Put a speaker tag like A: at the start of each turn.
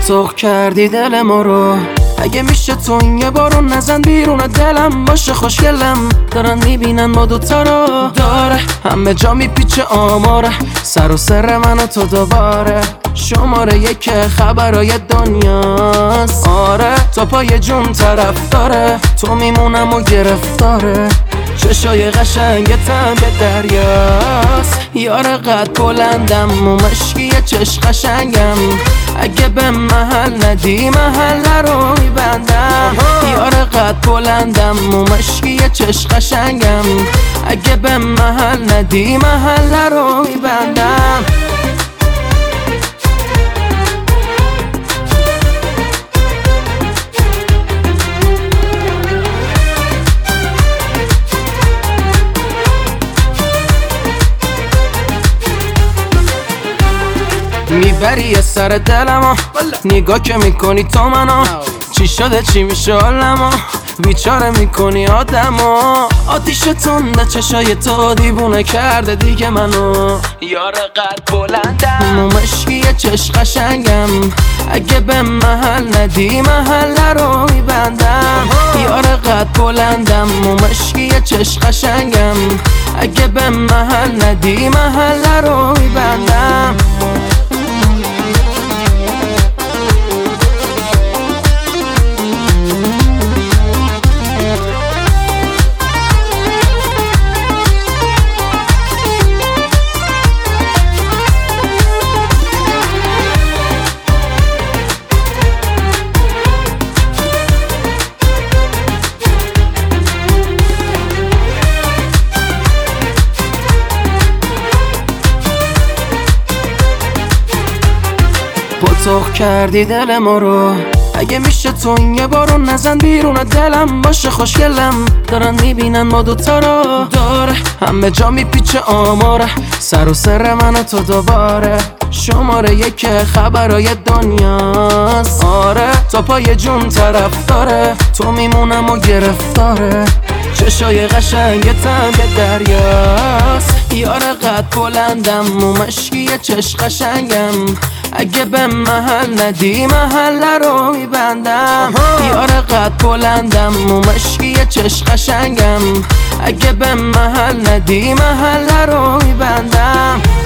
A: پاتوق کردی دل ما رو، اگه میشه تو یه بارو نزن بیرون دلم باشه خوشگلم. دارن میبینن ما دوتا رو داره، همه جا میپیچه آماره، سر و سر من و تو دوباره. شماره یک خبرای دنیاست، آره تا پای جون طرف داره، تو میمونم و گرفتاره. چشای قشنگتم به دریاست، یار قد بلندم و مشکی چش قشنگم. اگه به محل ندی محله رو میبندم، یار قد بلندم و مشکی چش قشنگم. اگه به محل ندی محله رو میبندم. میبری سر دلمو، نگاه که میکنی تو منو، چی شده چی میشه حالمو، بیچاره میکنی آدمو. آتیش تنده چشای تو دیوونه کرده دیگه منو، یار قد بلندم و مشکی چش قشنگم. اگه به محل ندی محله رو میبندم، یار قد بلندم و مشکی چش قشنگم. اگه به محل ندی محله رو میبندم. پاتوق کردی دل ما رو، اگه میشه تو یه بارو نزن بیرون دلم باشه خوشگلم. دارن میبینن ما دوتا رو داره، همه جا میپیچه آماره، سر و سر من و تو دوباره. شماره یک خبرای دنیاست، آره تا پای جون طرف داره، تو میمونم و گرفتاره. چشای قشنگتم به دریاست، یار قد بلندم و مشکی چش قشنگم. اگه به محل ندی محله رو میبندم، یار قد بلندم و مشکی چش قشنگم. اگه به محل ندی محله رو میبندم.